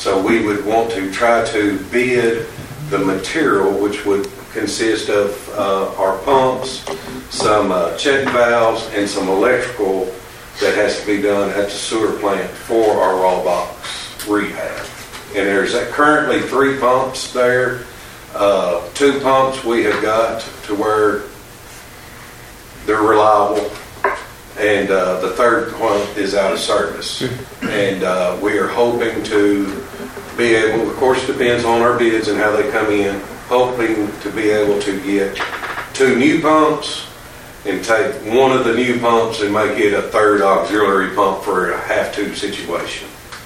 So we would want to try to bid the material, which would consist of our pumps, some check valves, and some electrical that has to be done at the sewer plant for our raw box rehab. And there's currently 3 pumps there. 2 pumps we have got to where they're reliable, and the 3rd pump is out of service. And we are hoping to be able, of course, depends on our bids and how they come in, hoping to be able to get 2 new pumps and take one of the new pumps and make it a 3rd auxiliary pump for a have-to situation.